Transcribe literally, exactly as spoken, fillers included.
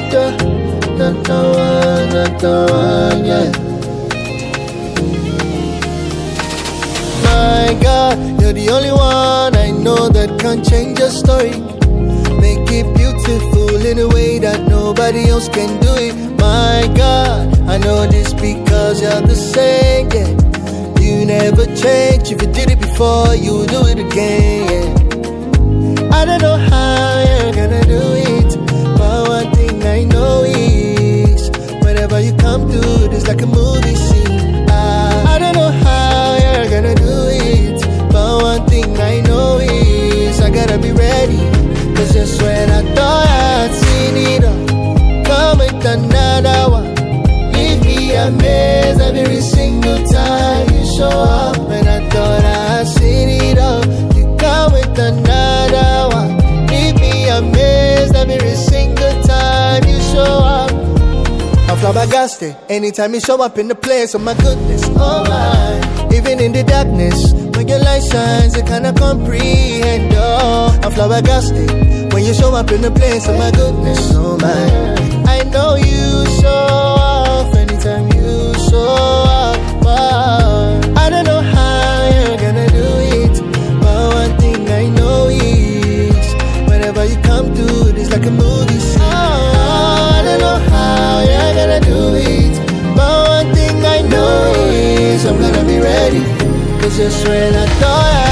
the, not the one, not the one, yeah. My God, you're the only one I know that can change your story. Make it beautiful in a way that nobody else can do it. My God, I know this because you're the same, yeah. You never change. If you did it before, you do it again, yeah. I don't know how you're gonna do it, but one thing I know is whenever you come through, it's like a movie scene. I, I don't know how you're gonna do it, but one thing I know is I gotta be ready. Cause just when I thought I'd seen it all, come with another one. Leave me amazed every single time you show up. When I thought I'd seen it all, you come with another one. Leave me amazed every single time you show up. I'm flabbergasted anytime you show up in the place. Oh my goodness, oh my. Even in the darkness, when your light shines, I cannot comprehend. Oh, I'm flabbergasted when you show up in the place. Oh my goodness, oh my. I know you show off anytime you show up. Oh, I don't know how you're gonna do it, but one thing I know is whenever you come through, it's like a movie scene. Oh, I don't know how you're gonna do it, but one thing I know is I'm gonna be ready. Cause just when I thought I